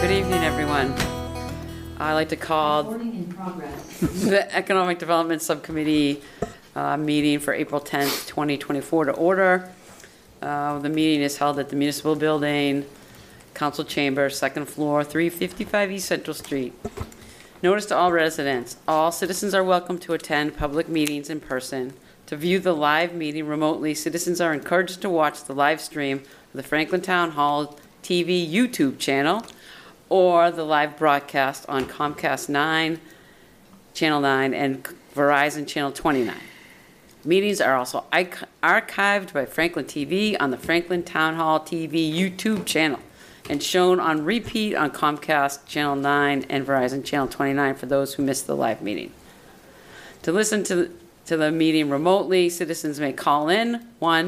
Good evening, everyone. I'd like to call the Economic Development Subcommittee meeting for April 10th, 2024 to order. The meeting is held at the Municipal Building, Council Chamber, second floor, 355 East Central Street. Notice to all residents, all citizens are welcome to attend public meetings in person. To view the live meeting remotely, citizens are encouraged to watch the live stream of the Franklin Town Hall TV YouTube channel or the live broadcast on Comcast 9, Channel 9, and Verizon Channel 29. Meetings are also archived by Franklin TV on the Franklin Town Hall TV YouTube channel and shown on repeat on Comcast Channel 9 and Verizon Channel 29 for those who missed the live meeting. To listen to the meeting remotely, citizens may call in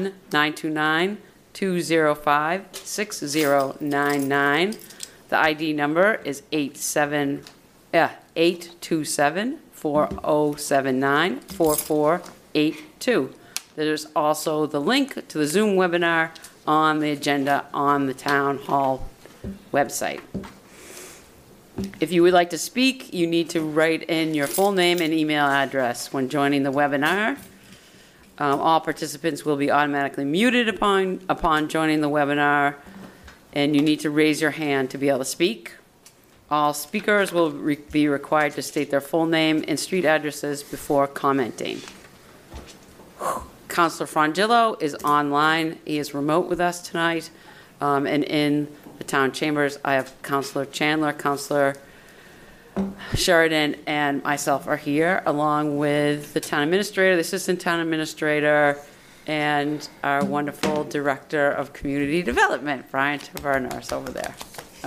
1-929-205-6099. The ID number is 827-4079-4482. There's also the link to the Zoom webinar on the agenda on the Town Hall website. If you would like to speak, you need to write in your full name and email address when joining the webinar. All participants will be automatically muted upon joining the webinar, and you need to raise your hand to be able to speak. All speakers will be required to state their full name and street addresses before commenting. Councilor Frangillo is online. He is remote with us tonight. And in the town chambers, I have Councilor Chandler, Councilor Sheridan, and myself are here, along with the town administrator, the assistant town administrator, and our wonderful director of community development, Brian Taverner, is over there.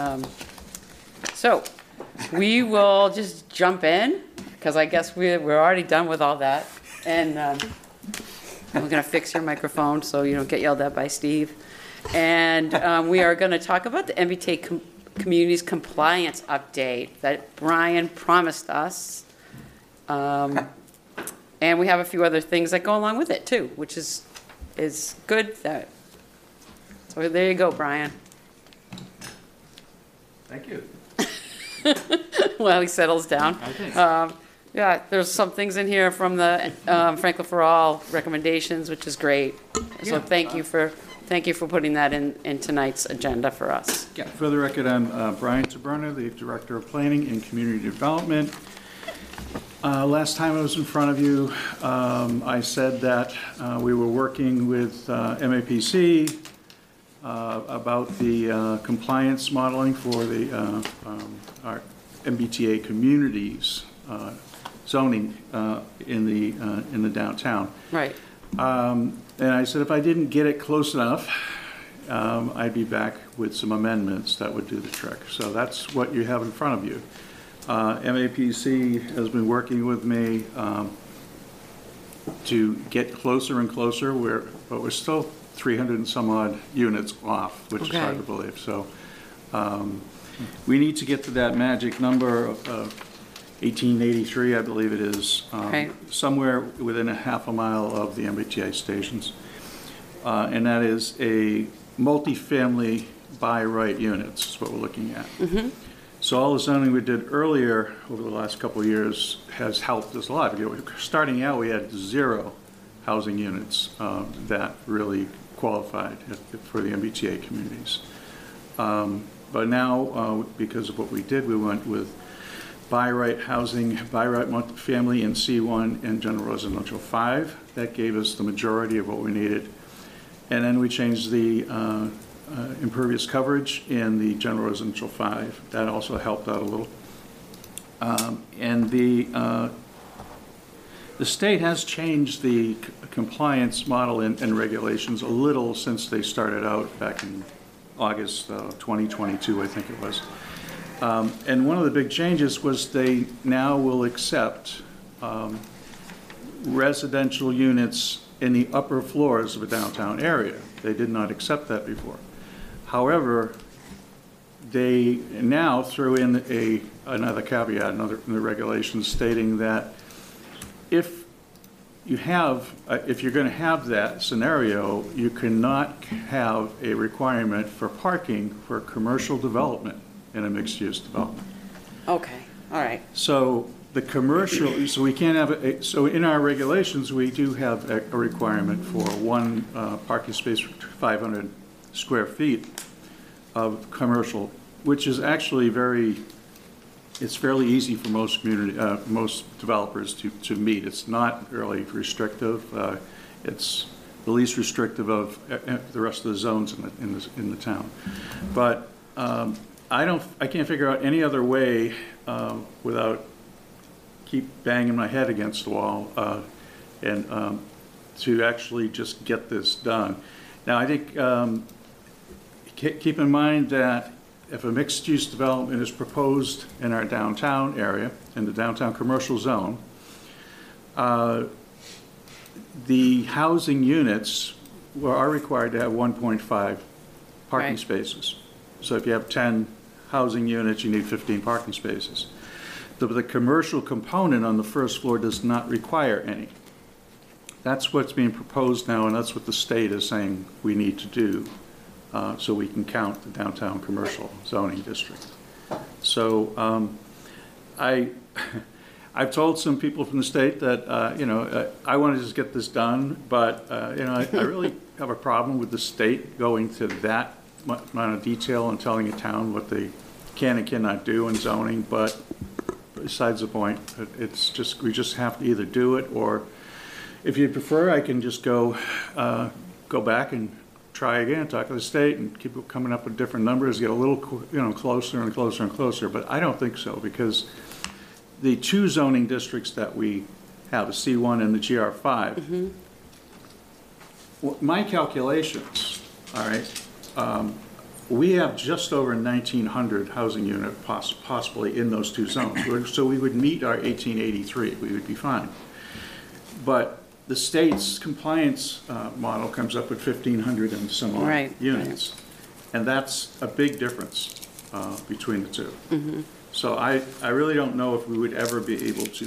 So we will just jump in, because I guess we're already done with all that. And we're going to fix your microphone so you don't get yelled at by Steve. And we are going to talk about the MBTA Communities Compliance Update that Brian promised us. And we have a few other things that go along with it too, which is good. So there you go, Brian. Thank you. Well, he settles down. I think. Yeah, there's some things in here from the Franklin for All recommendations, which is great. So thank you for putting that in tonight's agenda for us. Yeah, for the record, I'm Brian Taberner, the Director of Planning and Community Development. Last time I was in front of you, I said that we were working with MAPC about the compliance modeling for the our MBTA communities zoning in the downtown. Right. And I said if I didn't get it close enough, I'd be back with some amendments that would do the trick. So that's what you have in front of you. MAPC has been working with me to get closer and closer, but we're still 300 and some odd units off, which is hard to believe. So we need to get to that magic number of 1883, I believe it is, somewhere within a half a mile of the MBTA stations. And that is a multifamily by right units is what we're looking at. Mm-hmm. So all the zoning we did earlier over the last couple of years has helped us a lot. Starting out, we had 0 housing units that really qualified for the MBTA communities. But now, because of what we did, we went with by right housing, by right multifamily in C1 and general residential 5. That gave us the majority of what we needed. And then we changed the impervious coverage in the general residential 5. That also helped out a little. And the state has changed the compliance model and regulations a little since they started out back in August 2022, I think it was. And one of the big changes was they now will accept residential units in the upper floors of a downtown area. They did not accept that before. However, they now threw in another caveat in the regulations stating that if you're going to have that scenario, you cannot have a requirement for parking for commercial development in a mixed-use development. Okay, all right. So the commercial, so we can't have, so in our regulations, we do have a requirement for one parking space for 500 square feet of commercial, which is actually it's fairly easy for most most developers to meet. It's not really restrictive. It's the least restrictive of the rest of the zones in the town. But I can't figure out any other way without keep banging my head against the wall and to actually just get this done. Now, I think keep in mind that if a mixed-use development is proposed in our downtown area, in the downtown commercial zone, the housing units are required to have 1.5 parking spaces. So if you have 10 housing units, you need 15 parking spaces. The commercial component on the first floor does not require any. That's what's being proposed now, and that's what the state is saying we need to do so we can count the downtown commercial zoning district. So I've told some people from the state that, I want to just get this done, but, I really have a problem with the state going to that amount of detail and telling a town what they can and cannot do in zoning, but besides the point, it's just, we just have to either do it, or if you prefer, I can just go back and try again, talk to the state and keep coming up with different numbers, get a little, closer and closer and closer, but I don't think so, because the two zoning districts that we have, the C1 and the GR5, my calculations, all right, we have just over 1,900 housing units possibly in those two zones. So we would meet our 1883, we would be fine. But the state's compliance model comes up with 1,500 and some odd units. And that's a big difference between the two. So I really don't know if we would ever be able to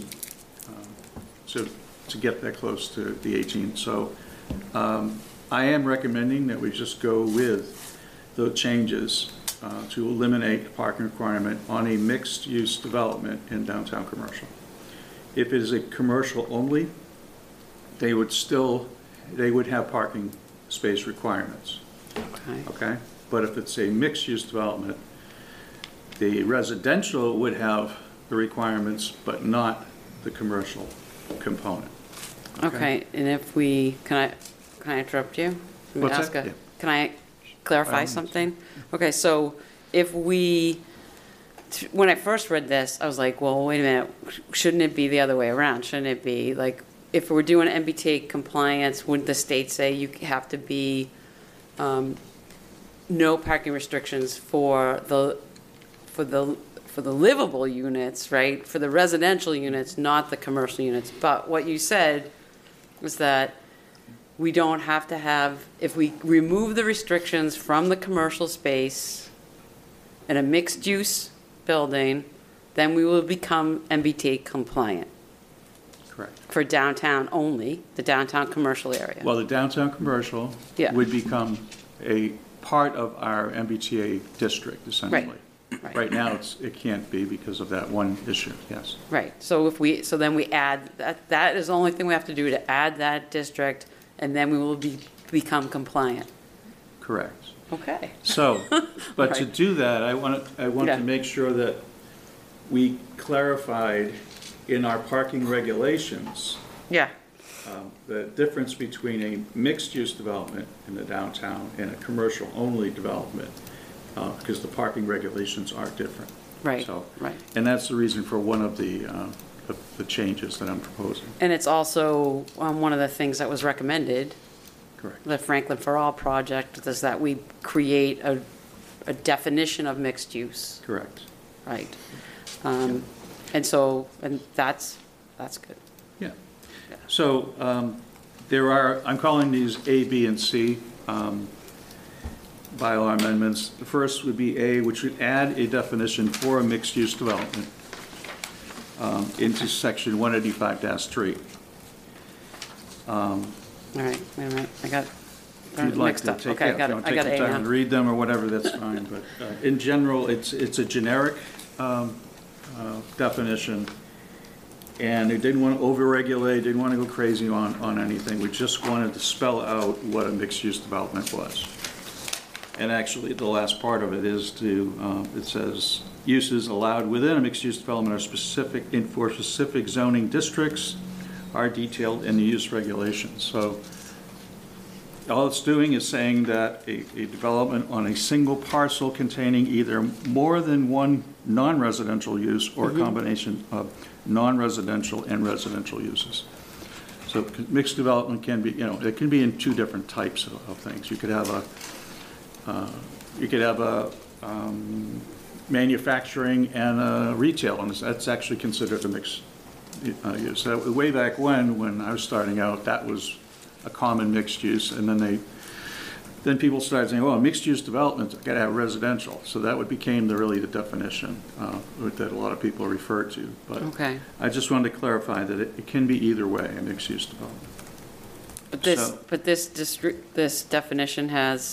get that close to the 18. So I am recommending that we just go with the changes to eliminate a parking requirement on a mixed-use development in downtown commercial. If it is a commercial only, they would have parking space requirements. Okay? But if it's a mixed-use development, the residential would have the requirements, but not the commercial component. Okay, and if we, can I interrupt you? What's that? Yeah. Can I clarify something? Okay, so if when I first read this, I was like, well, wait a minute, shouldn't it be the other way around? Shouldn't it be like, if we're doing MBTA compliance, would the state say you have to be no parking restrictions for the livable units, right? For the residential units, not the commercial units. But what you said was that we don't have to have, if we remove the restrictions from the commercial space in a mixed-use building, then we will become MBTA compliant. Correct. For downtown only, the downtown commercial area. Well, the downtown commercial would become a part of our MBTA district, essentially. Right now, it can't be because of that one issue, yes. Right, so then we add, that is the only thing we have to do, to add that district, and then we will become compliant. Correct. Okay. So, but to do that, I want to make sure that we clarified in our parking regulations the difference between a mixed-use development in the downtown and a commercial-only development, because the parking regulations are different. Right, so, right. And that's the reason for one of the changes that I'm proposing. And it's also one of the things that was recommended. Correct. The Franklin for All project is that we create a definition of mixed use. Correct. Right. And that's good. Yeah. So I'm calling these A, B, and C bylaw amendments. The first would be A, which would add a definition for a mixed-use development into section 185-3. All right, wait a minute, I got if you'd like Mixed to up. take, Okay, yeah, if you want to take I got the A time and now. read them or whatever, that's fine. But in general, it's a generic definition. And they didn't want to overregulate, didn't want to go crazy on anything. We just wanted to spell out what a mixed-use development was. And actually, the last part of it is it says, uses allowed within a mixed-use development are for specific zoning districts are detailed in the use regulations. So all it's doing is saying that a development on a single parcel containing either more than one non-residential use or a combination of non-residential and residential uses. So mixed development can be, it can be in two different types of things. You could have a manufacturing and a retail, and that's actually considered a mixed use. So way back when I was starting out, that was a common mixed use, and then people started saying, well, mixed use development, got to have residential. So that became really the definition that a lot of people refer to. But Okay. I just wanted to clarify that it can be either way, a mixed use development. But this definition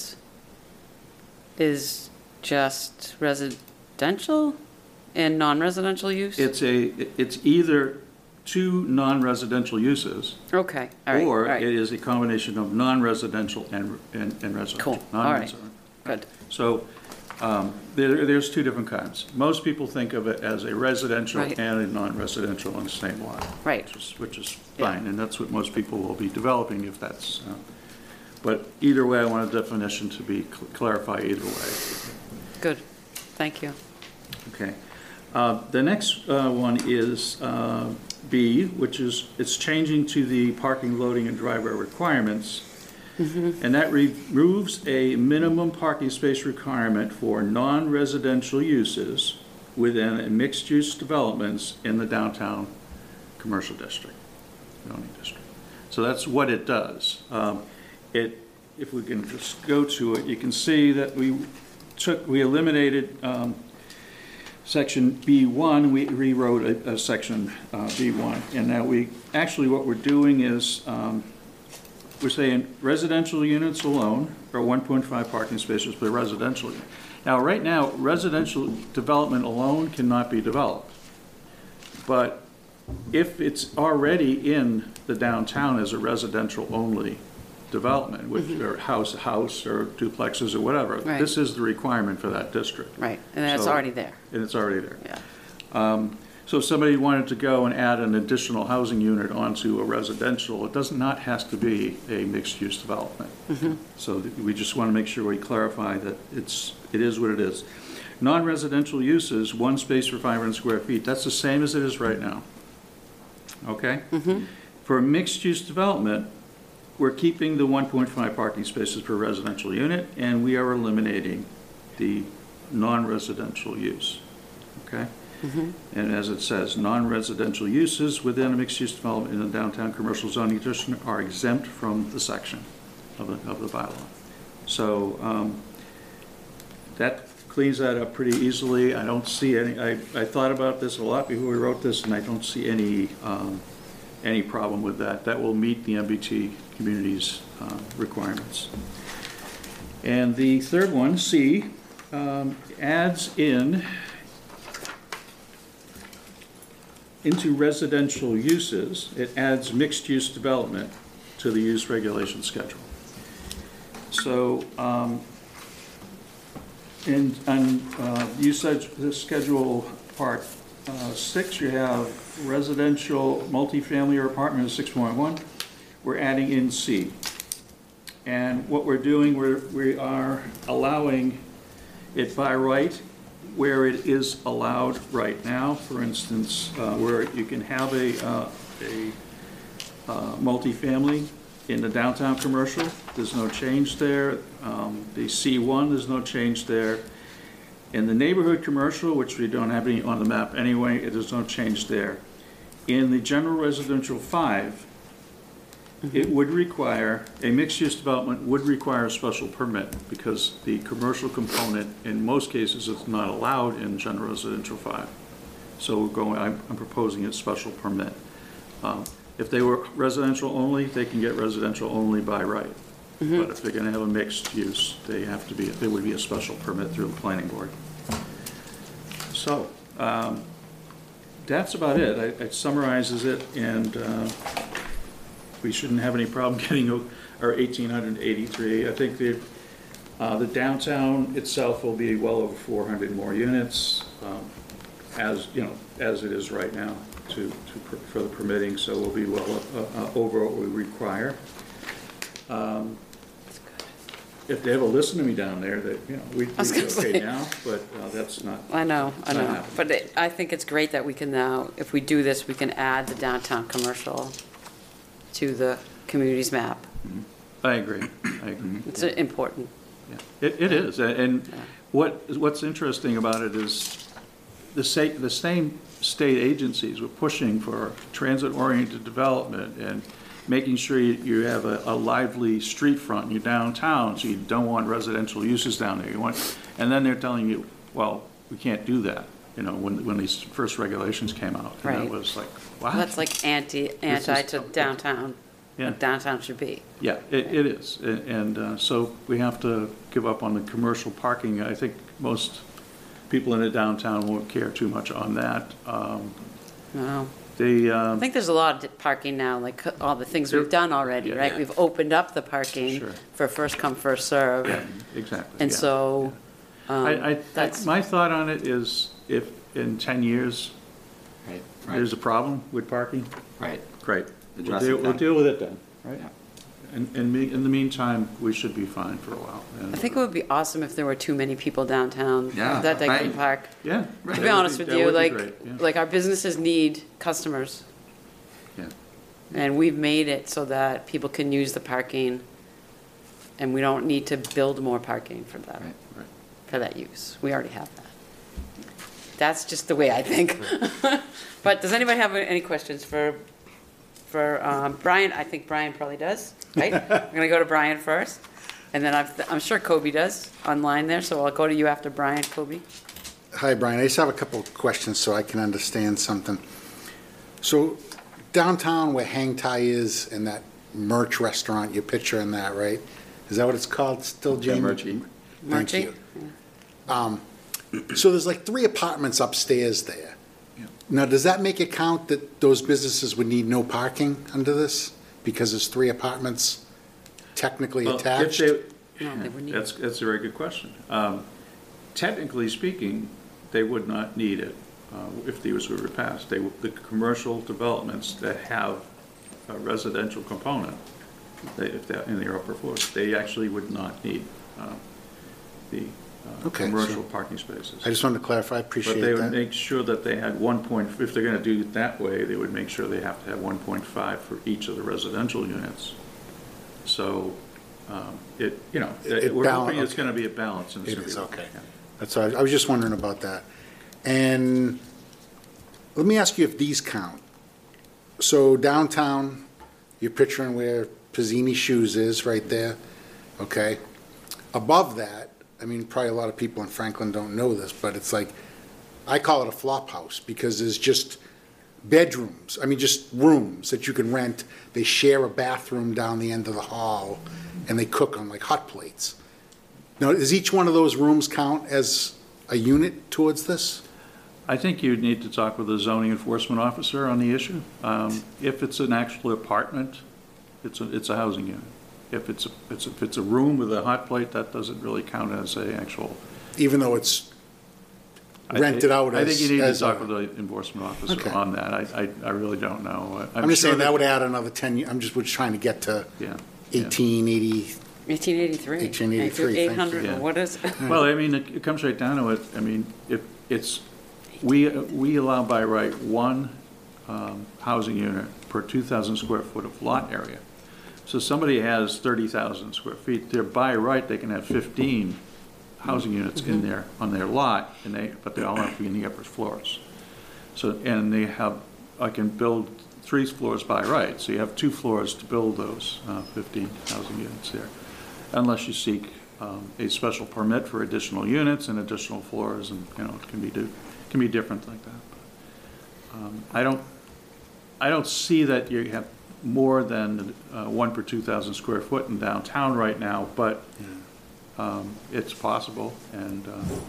is just residential and non-residential use? It's either two non-residential uses, Okay, all right, all or right. it is a combination of non-residential and residential. Cool, all right. Non-residential. Good. So there's two different kinds. Most people think of it as a residential Right. and a non-residential on the same lot. Right. Which is Yeah. fine, and that's what most people will be developing if that's, but either way, I want a definition to be clarified either way. Good, thank you. Okay. The next one is B, which is, it's changing to the parking, loading, and driveway requirements. And that removes a minimum parking space requirement for non-residential uses within a mixed-use developments in the downtown commercial district, zoning district. So that's what it does. If we can just go to it, you can see that we eliminated section B1, we rewrote a section B1. And now what we're doing is, we're saying residential units alone are 1.5 parking spaces per residential unit. Now, right now, residential development alone cannot be developed. But if it's already in the downtown as a residential only development, which are house or duplexes or whatever, Right. this is the requirement for that district. Right, and it's So- already there, And it's already there. yeah. So if somebody wanted to go and add an additional housing unit onto a residential, it does not have to be a mixed-use development. So we just want to make sure we clarify that it is what it is. Non-residential uses, one space for 500 square feet, that's the same as it is right now. Okay? For a mixed-use development, we're keeping the 1.5 parking spaces per residential unit, and we are eliminating the non-residential use. Okay? And as it says, non-residential uses within a mixed-use development in the downtown commercial zoning district are exempt from the section of the bylaw. So that cleans that up pretty easily. I don't see any, I thought about this a lot before we wrote this, and I don't see any problem with that. That will meet the MBT community's requirements. And the third one, C, adds into residential uses, it adds mixed-use development to the use regulation schedule. So, usage schedule part 6, you have residential multifamily or apartment is 6.1. We're adding in C. And what we're doing, we are allowing it by right where it is allowed right now. For instance, where you can have a multifamily in the downtown commercial, there's no change there. The C1, there's no change there. In the neighborhood commercial, which we don't have any on the map anyway, there's no change there. In the general residential 5, it would require, a mixed-use development would require a special permit because the commercial component, in most cases, is not allowed in general residential 5. So I'm proposing a special permit. If they were residential only, they can get residential only by right. But if they're going to have a mixed use, there would be a special permit through the planning board. So, that's about it. It summarizes it, and we shouldn't have any problem getting our 1,883. I think the downtown itself will be well over 400 more units, as it is right now for the permitting. So we'll be well over what we require. If they ever listen to me down there, that we'd be okay now, but that's not. I know. happening. But I think it's great that we can now, if we do this, we can add the downtown commercial to the communities map. I agree. It's important. Yeah. It is, and what's interesting about it is the same state agencies were pushing for transit-oriented development and making sure you have a lively street front in your downtown, so you don't want residential uses down there. And then they're telling you, well, we can't do that. When these first regulations came out, and Right. it was like, wow. Well, that's like anti to downtown. Yeah. Like downtown should be. Yeah, it is, and so we have to give up on the commercial parking. I think most people in the downtown won't care too much on that. No. I I think there's a lot of parking now, like all the things we've done already, Yeah. right? We've opened up the parking Sure. for first come, first serve. Yeah, exactly. And yeah. so, that's, My thought on it is, if in 10 years Right. there's a problem with parking, Right. great. Address We'll it then. deal with it then, right? Yeah. And in the meantime, we should be fine for a while. I think it would be awesome if there were too many people downtown Yeah, that they couldn't right. park. Yeah. To be honest with you, like like, our businesses need customers, yeah. and we've made it so that people can use the parking, and we don't need to build more parking for that, Right. Right. for that use. We already have that. That's just the way I think. But does anybody have any questions for Brian? I think Brian probably does, right? I'm going to go to Brian first, and then I'm sure Kobe does online there, so I'll go to you after Brian, Kobe. Hi, Brian. I just have a couple of questions so I can understand something. So downtown where Hang Tie is and that merch restaurant, you're picturing that, right? Is that what it's called still, Jamie? Murchie. Thank Murchie? you. So there's like 3 apartments upstairs there. Yeah. Now, does that make it count that those businesses would need no parking under this? Because there's 3 apartments technically Well, if attached? No, they wouldn't need That's a very good question. Technically speaking, they would not need it if these were passed. The commercial developments that have a residential component, if they're in their upper floors, they actually would not need the Okay, commercial so- parking spaces. I just wanted to clarify. I appreciate But they would that. make sure that they had if they're going to do it that way, they would make sure they have to have 1.5 for each of the residential units. So, we're hoping it's okay. going to be a balance. It is, okay. Yeah. That's all. I was just wondering about that. And let me ask you if these count. So downtown, you're picturing where Pizzini Shoes is, right there, okay? Above that, I mean, probably a lot of people in Franklin don't know this, but it's like, I call it a flop house because there's just bedrooms, just rooms that you can rent. They share a bathroom down the end of the hall, and they cook on like hot plates. Now, does each one of those rooms count as a unit towards this? I think you'd need to talk with the zoning enforcement officer on the issue. If it's an actual apartment, it's a housing unit. If it's a room with a hot plate, that doesn't really count as a actual. Even though it's rented out as. I think you need to as talk a- with the enforcement officer Okay. on that. I really don't know. I'm just sure saying that would add another 10, we're trying to get to Yeah. 1880. 1883. 1883, thank you. 800, Yeah. what is it? Well, it comes right down to it. If we allow by right one housing unit per 2,000 square foot of lot area. So somebody has 30,000 square feet, they're by right, they can have 15 housing units in there on their lot, but they all have to be in the upper floors. So, and I can build 3 floors by right, so you have 2 floors to build those 15 housing units there. Unless you seek a special permit for additional units and additional floors, and, it can be different like that. I don't see that you have more than 1 per 2,000 square foot in downtown right now, but it's possible, and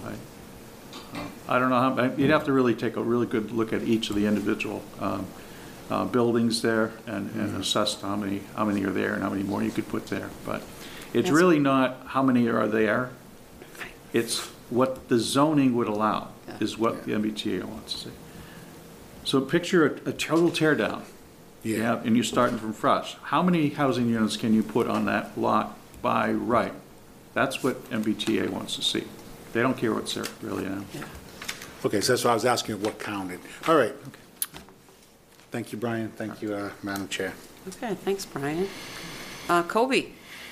I don't know how, you'd have to really take a really good look at each of the individual buildings there and assess how many are there and how many more you could put there. But it's really not how many are there, it's what the zoning would allow is what the MBTA wants to see. So picture a total tear down. Yeah, and you're starting from fresh. How many housing units can you put on that lot by right? That's what MBTA wants to see. They don't care what's there really now. Yeah. Okay, so that's why I was asking what counted. All right. Thank you, Brian. Thank you, Madam Chair. Okay, thanks, Brian. Kobe?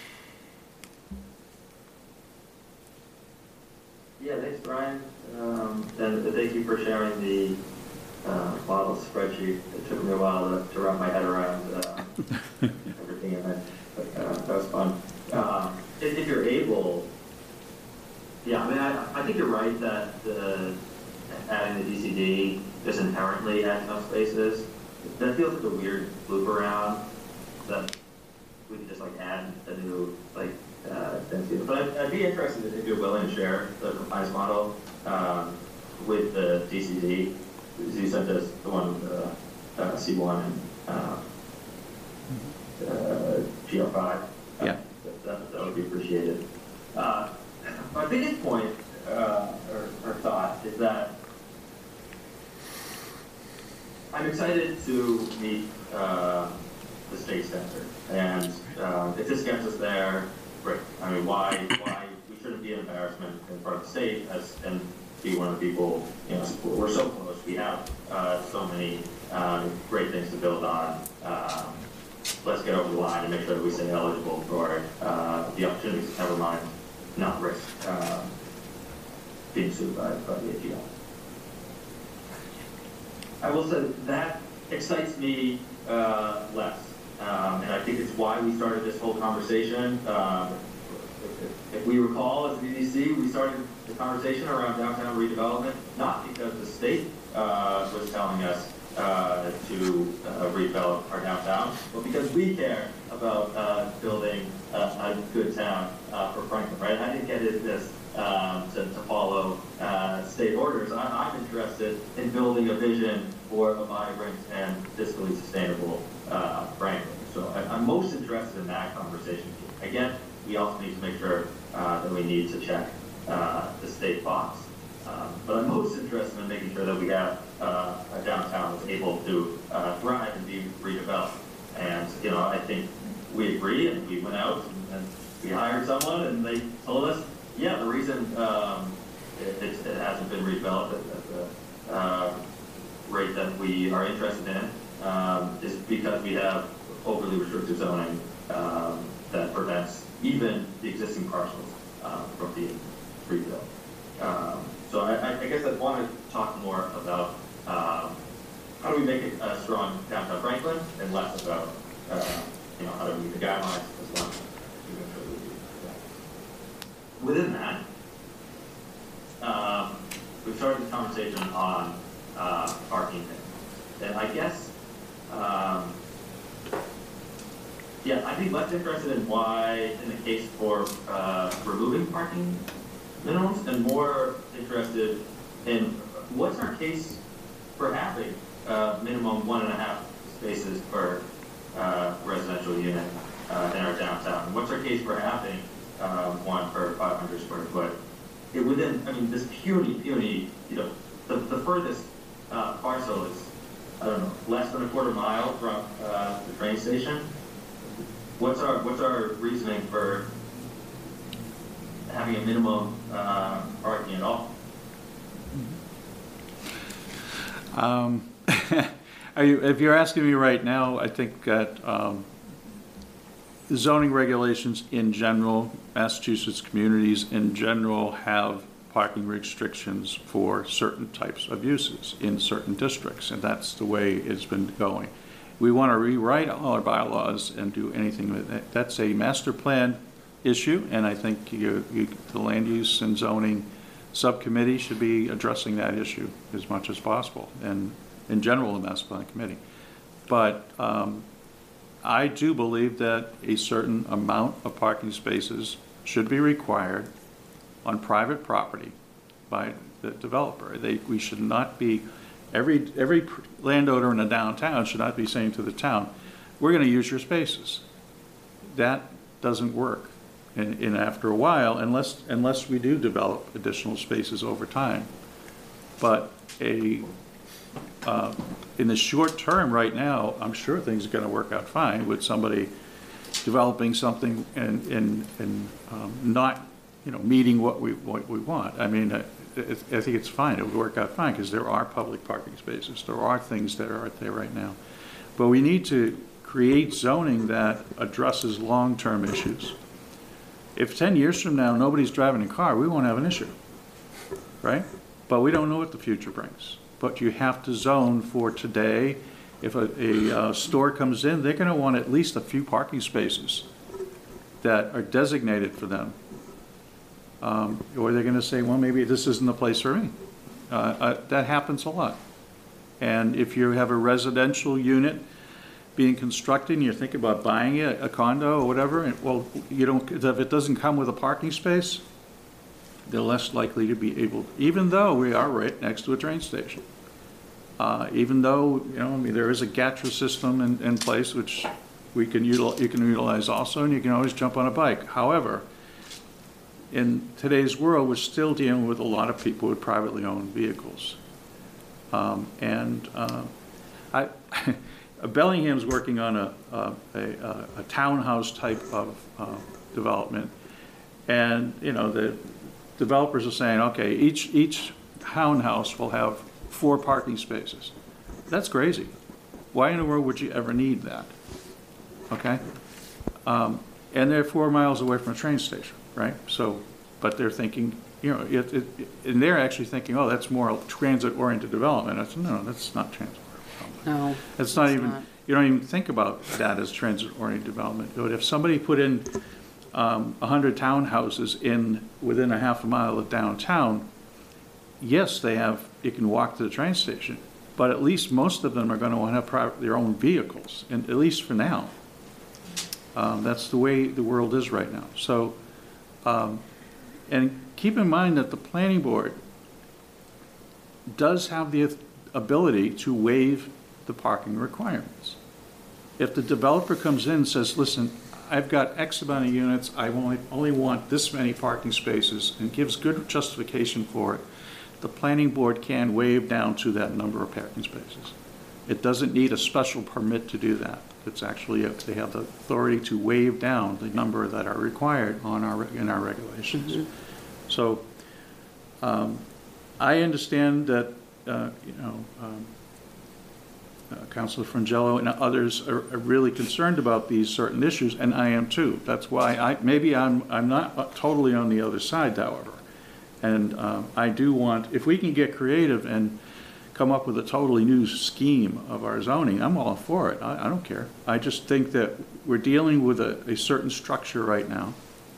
Yeah, thanks, Brian. And thank you for sharing the model spreadsheet. It took me a while to wrap my head around everything in it, but that was fun. If you're able, yeah, I mean, I think you're right that adding the DCD just inherently adds enough spaces. That feels like a weird loop around that we could just like add a new density. But I'd be interested if you're willing to share the compliance model with the DCD. You sent us the one with C1 and GL5. Yeah. That would be appreciated. My biggest point or thought is that I'm excited to meet the state center, and if this gets us there, great. I mean, why we shouldn't be an embarrassment in front of the state and be one of the people, you know, we're so close. We have so many great things to build on. Let's get over the line and make sure that we stay eligible for the opportunities, never mind, not risk being sued by the AGL. I will say that excites me less, and I think it's why we started this whole conversation. If we recall, as BDC, we started the conversation around downtown redevelopment, not because the state was telling us to redevelop our downtown, but because we care about building a good town for Franklin, right? I didn't get into this to follow state orders. I'm interested in building a vision for a vibrant and fiscally sustainable Franklin. So I'm most interested in that conversation. Again, we also need to make sure that we need to check the state box. But I'm most interested in making sure that we have a downtown that's able to thrive and be redeveloped. And, you know, I think we agree, and we went out and we hired someone, and they told us, yeah, the reason it hasn't been redeveloped at the rate that we are interested in is because we have overly restrictive zoning that prevents even the existing parcels from being rebuilt. So I guess I want to talk more about how do we make it a strong downtown Franklin, and less about you know, how do we meet the guidelines as long as we make sure we do that. Within that, we've started the conversation on parking, and I guess yeah, I'd be less interested in why, in the case for removing parking minimums, and more interested in what's our case for having minimum 1.5 spaces per residential unit in our downtown. What's our case for having one per 500 square foot? Within, I mean, this puny, you know, the furthest parcel is, I don't know, less than a quarter mile from the train station. What's our reasoning for having a minimum parking at all? If you're asking me right now, I think that zoning regulations in general, Massachusetts communities in general have parking restrictions for certain types of uses in certain districts, and that's the way it's been going. We want to rewrite all our bylaws and do anything with it. That's a master plan issue, and I think the land use and zoning subcommittee should be addressing that issue as much as possible, and in general the master plan committee. But I do believe that a certain amount of parking spaces should be required on private property by the developer. We should not be, every landowner in a downtown should not be saying to the town, we're going to use your spaces. That doesn't work. And after a while, unless we do develop additional spaces over time. But in the short term right now, I'm sure things are going to work out fine with somebody developing something and not, meeting what we want. I mean, I think it's fine. It would work out fine because there are public parking spaces. There are things that are out there right now. But we need to create zoning that addresses long-term issues. If 10 years from now nobody's driving a car, we won't have an issue, right? But we don't know what the future brings. But you have to zone for today. If a store comes in, they're going to want at least a few parking spaces that are designated for them. Or they're going to say, well, maybe this isn't the place for me. That happens a lot. And if you have a residential unit being constructed and you're thinking about buying a condo or whatever, and, well, if it doesn't come with a parking space, they're less likely to be able, even though we are right next to a train station. Even though, there is a GATRA system in place, which you can utilize also, and you can always jump on a bike. However, in today's world, we're still dealing with a lot of people with privately owned vehicles. Bellingham's working on a townhouse type of development, and the developers are saying, okay, each townhouse will have 4 parking spaces. That's crazy. Why in the world would you ever need that? Okay, and they're 4 miles away from a train station, right? So, but they're thinking, and they're actually thinking, oh, that's more transit-oriented development. I said, no, that's not transit. No. It's not even, you don't even think about that as transit-oriented development. But if somebody put in 100 townhouses within a half a mile of downtown, yes, you can walk to the train station, but at least most of them are going to want to have their own vehicles, and at least for now. That's the way the world is right now. So, and keep in mind that the planning board does have the ability to waive the parking requirements. If the developer comes in and says, listen, I've got X amount of units, I only want this many parking spaces, and gives good justification for it, the planning board can waive down to that number of parking spaces. It doesn't need a special permit to do that. It's actually, they have the authority to waive down the number that are required in our regulations. Mm-hmm. So I understand that, Councilor Frangillo and others are really concerned about these certain issues, and I am too. That's why I'm not totally on the other side, however. And I do want, if we can get creative and come up with a totally new scheme of our zoning, I'm all for it. I don't care. I just think that we're dealing with a certain structure right now,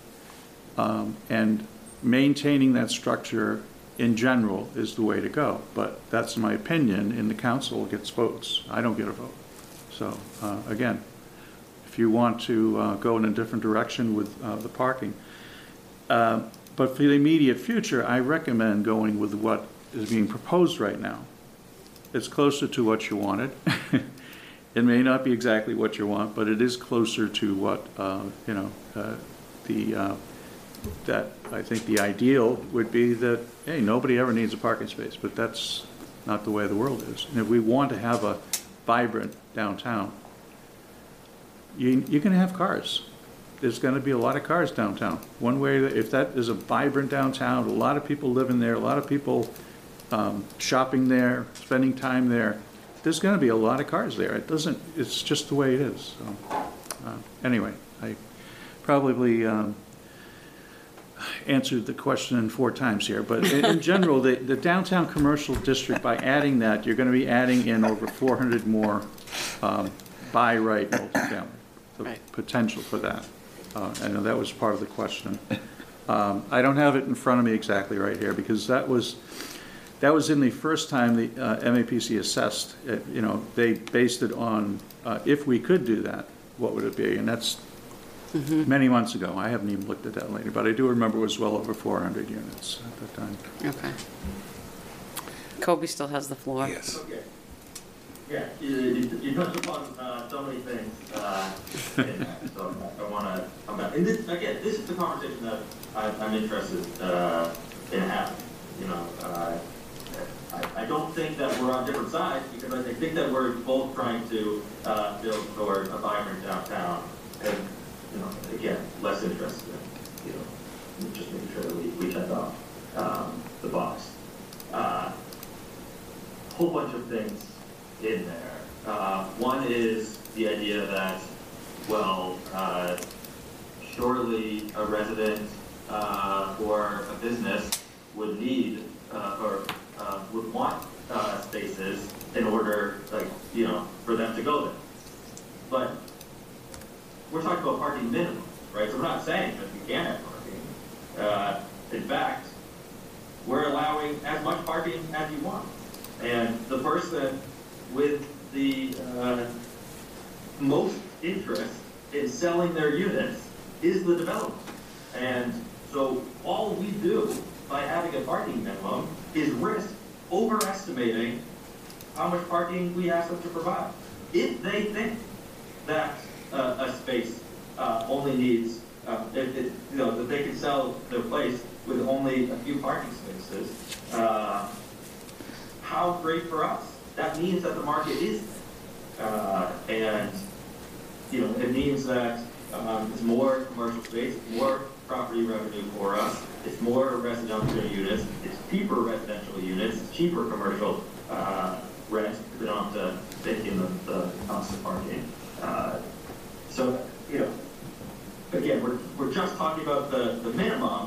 and maintaining that structure in general is the way to go. But that's my opinion, and the council gets votes. I don't get a vote. So again, if you want to go in a different direction with the parking, but for the immediate future, I recommend going with what is being proposed right now. It's closer to what you wanted. It may not be exactly what you want, but it is closer to what that I think the ideal would be that, hey, nobody ever needs a parking space, but that's not the way the world is. And if we want to have a vibrant downtown, you're going to have cars. There's going to be a lot of cars downtown. One way, if that is a vibrant downtown, a lot of people living there, a lot of people shopping there, spending time there, there's going to be a lot of cars there. It's just the way it is. So, anyway, I probably answered the question 4 times here, but in general, the downtown commercial district, by adding that, you're going to be adding in over 400 more by right multifamily. The right. Potential for that. I know that was part of the question. I don't have it in front of me exactly right here, because that was in the first time the MAPC assessed. They based it on if we could do that. what would it be? And that's many months ago. I haven't even looked at that lately, but I do remember it was well over 400 units at that time. Okay. Kobe still has the floor. Yes. Okay. Yeah, you touched upon so many things in that, so I want to come back. And this, again, this is the conversation that I'm interested in having. You know, I don't think that we're on different sides, because I think that we're both trying to build toward a vibrant downtown. And, you know, again, less interested in, you know, just making sure that we check off the box. Whole bunch of things in there. One is the idea that, well, surely a resident or a business would need or would want spaces in order, like, you know, for them to go there. But we're talking about parking minimums, right? So we're not saying that we can't have parking. In fact, we're allowing as much parking as you want. And the person with the most interest in selling their units is the developer. And so all we do by having a parking minimum is risk overestimating how much parking we ask them to provide. If they think that a space only needs, you know, that they can sell their place with only a few parking spaces, how great for us. That means that the market is there. And, you know, it means that it's more commercial space, more property revenue for us, it's more residential units, it's cheaper residential units, it's cheaper commercial rent, because they don't have to take in the cost of parking. So, you know, again, we're just talking about the minimum.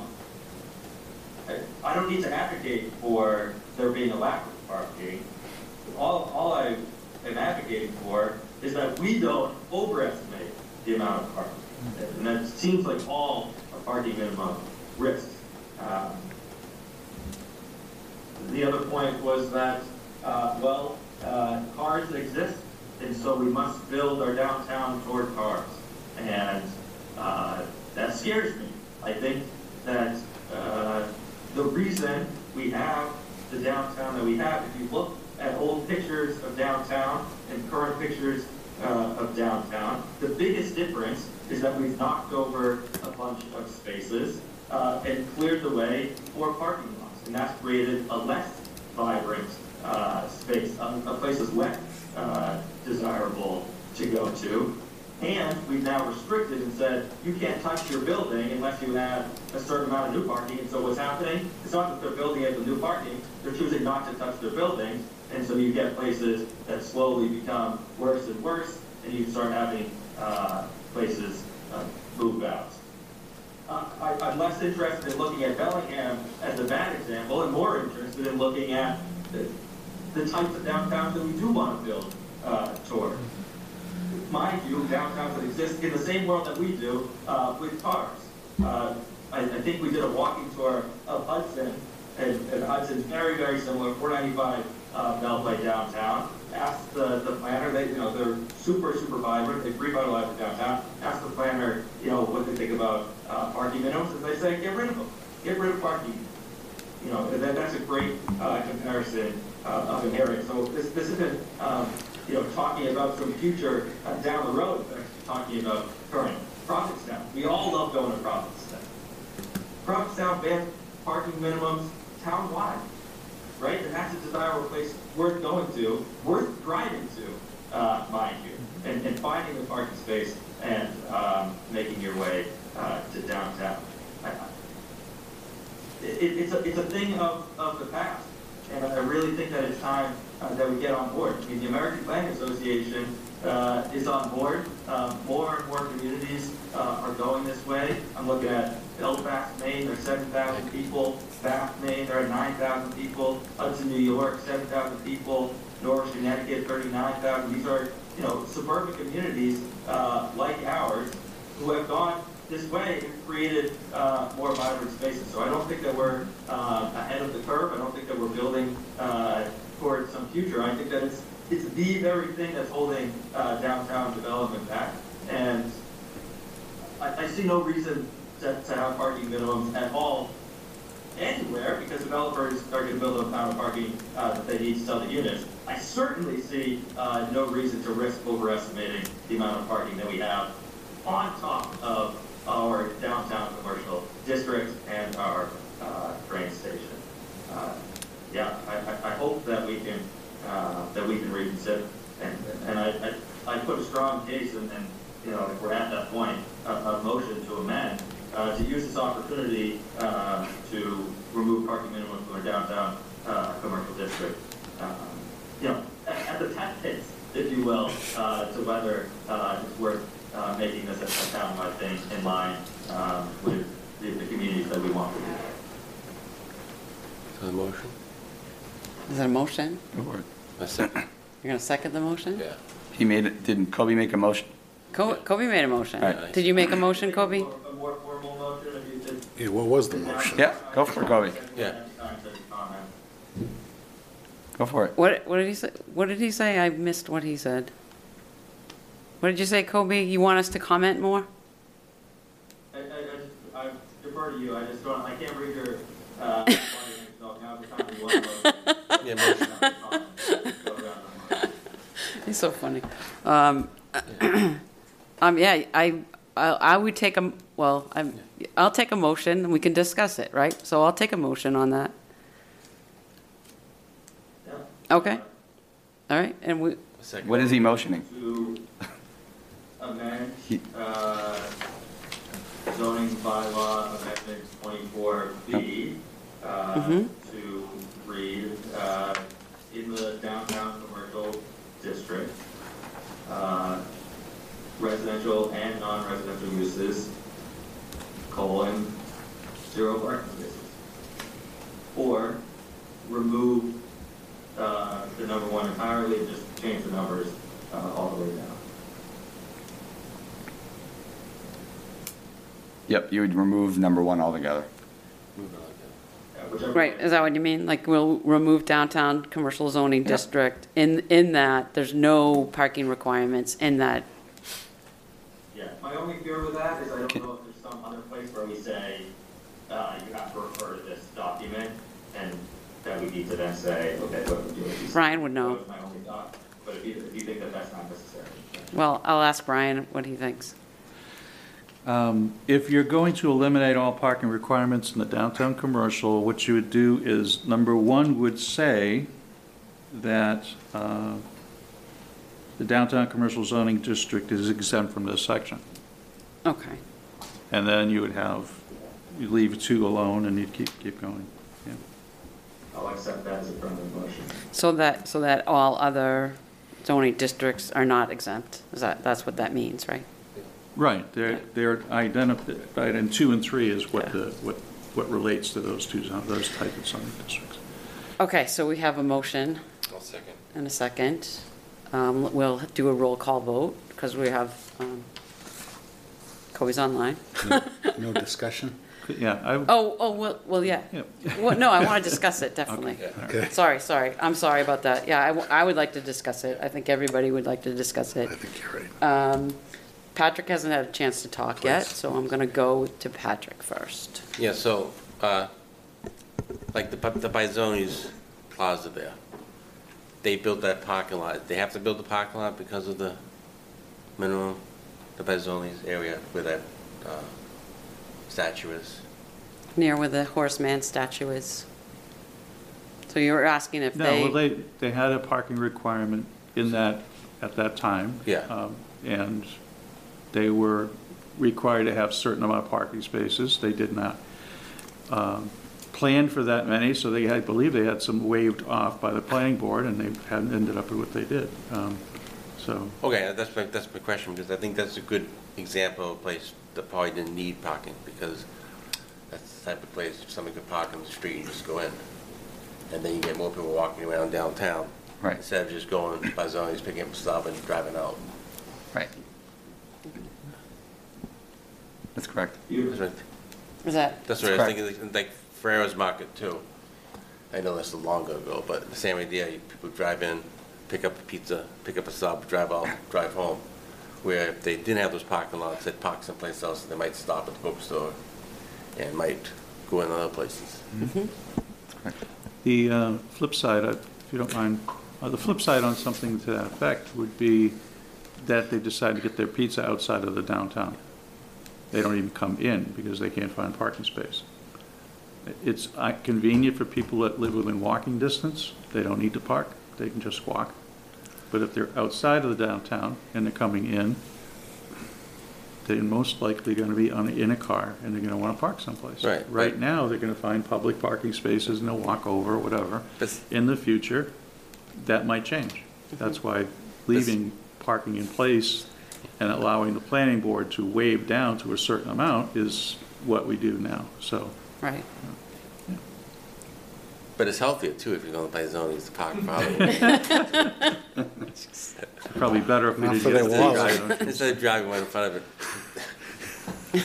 I don't need to advocate for there being a lack of parking. All I am advocating for is that we don't overestimate the amount of parking. And that seems like all a parking minimum risks. The other point was that, well, cars exist, and so we must build our downtown toward cars. And that scares me. I think that the reason we have the downtown that we have, if you look at old pictures of downtown and current pictures of downtown, the biggest difference is that we've knocked over a bunch of spaces and cleared the way for parking lots. And that's created a less vibrant space, a place that's less desirable to go to. And we've now restricted and said, you can't touch your building unless you have a certain amount of new parking. And so what's happening, it's not that they're building it with new parking, they're choosing not to touch their buildings. And so you get places that slowly become worse and worse, and you start having places move out. I'm less interested in looking at Bellingham as a bad example, and more interested in looking at the types of downtowns that we do want to build toward. Mind you, downtowns that exist in the same world that we do with cars. I think we did a walking tour of Hudson, and Hudson's very, very similar, 495 Beltway downtown. Asked the planner, they're super, super vibrant, they've revitalized the downtown. Asked the planner, what they think about parking minimums, and they say, get rid of them. Get rid of parking. That's a great comparison of an area. So this isn't, talking about some future down the road, but actually talking about current. Provincetown. We all love going to Provincetown. Provincetown bans parking minimums town-wide, right? And that's a desirable place worth going to, worth driving to, mind you, and finding the parking space and making your way to downtown. It's a thing of the past, and I really think that it's time that we get on board. I mean, the American Planning Association is on board. More and more communities are going this way. I'm looking at Belfast, Maine, there's 7,000 people. Bath, Maine, there are 9,000 people. Hudson, New York, 7,000 people. Norwich, Connecticut, 39,000. These are, suburban communities like ours who have gone this way and created more vibrant spaces. So I don't think that we're ahead of the curve. I don't think that we're building towards some future. I think that it's the very thing that's holding downtown development back. And see no reason to have parking minimums at all anywhere, because developers are going to build the amount of parking that they need to sell the units. I certainly see no reason to risk overestimating the amount of parking that we have on top of our downtown commercial district and our train station. Yeah, I hope that we can reconsider, and I put a strong case, and you know, if we're at that point, a motion to amend to use this opportunity to remove parking minimum from our downtown commercial district. You know, at the test pits, if you will, to whether it's worth making this a town-wide thing in line with the communities that we want to be. So the motion? Is that a motion? A second? You're going to second the motion? Yeah. He made it, didn't Kobe make a motion? Kobe made a motion. All right. Did you make a motion, Kobe? A more formal motion, if you did. Yeah, what was the motion? Yeah, go for it, Kobe. Yeah. Go for it. What did he say? What did he say? I missed what he said. What did you say, Kobe? You want us to comment more? I defer to you. I just don't. I can't read your. Now the time you want to Yeah, motion. He's so funny. Yeah, I would take a, well, I'll take a motion and we can discuss it, right? So I'll take a motion on that. Okay. All right, and we, A second. What is he motioning? To amend zoning bylaw amendment 24B to read in the downtown commercial district, residential and non-residential uses, zero parking spaces. Or remove the number one entirely, and just change the numbers all the way down. Yep, you would remove number one altogether. Move it on, Yeah, whichever right, way. is that what you mean? Like we'll remove downtown commercial zoning district in that there's no parking requirements in that. Yeah, my only fear with that is I don't know if there's some other place where we say, you have to refer to this document, and that we need to then say, okay, what would you do? Brian would know. That was my only thought, but if you think that that's not necessary. Well, I'll ask Brian what he thinks. If you're going to eliminate all parking requirements in the downtown commercial, what you would do is, number one would say that the downtown commercial zoning district is exempt from this section. Okay. And then you would you leave two alone and you'd keep going. Yeah. I'll accept that as a affirmative motion. So that all other zoning districts are not exempt. That's what that means, right? Right, they're identified, and 2 and 3 is what what relates to those those type of zoning districts. Okay, so we have a motion I'll second. and a second. We'll do a roll call vote because we have Kobe's online. No discussion? Yeah, Well, yeah. Yeah. Well, no, I want to discuss it, definitely. Okay. Okay. Sorry. I'm sorry about that. Yeah, I would like to discuss it. I think everybody would like to discuss it. I think you're right. Patrick hasn't had a chance to talk yet, Please. so I'm going to go to Patrick first. Yeah, so, like the Bizonis Plaza there, they built that parking lot. They have to build the parking lot because of the minimum, the Bizonis area where that statue is. Near where the horseman statue is. So you were asking if No, well, they had a parking requirement in that, at that time. Yeah. And they were required to have a certain amount of parking spaces. They did not plan for that many, so I believe they had some waived off by the planning board, and they hadn't ended up with what they did. So, Okay, that's my question, because I think that's a good example of a place that probably didn't need parking, because that's the type of place if somebody could park on the street, you just go in. And then you get more people walking around downtown. Right. Instead of just going by zones, picking up stuff and driving out. Right. That's correct. That's what Is that, that's what I was thinking, like Ferrero's Market too. I know that's longer ago, but the same idea, people drive in, pick up a pizza, pick up a sub, drive out, drive home. where if they didn't have those parking lots, they'd park someplace else, and they might stop at the bookstore and might go in other places. The flip side, if you don't mind, the flip side on something to that effect would be that they decide to get their pizza outside of the downtown. They don't even come in because they can't find parking space. It's convenient for people that live within walking distance. They don't need to park. They can just walk. But if they're outside of the downtown and they're coming in, they're most likely going to be in a car and they're going to want to park someplace. Right now, they're going to find public parking spaces and they'll walk over or whatever. In the future, that might change. That's why leaving parking in place and allowing the planning board to waive down to a certain amount is what we do now. So. Right. But it's healthier too if you're going to buy zoning to park farther. Probably better if we Not did for get their the walls. Instead of driving right in front of it.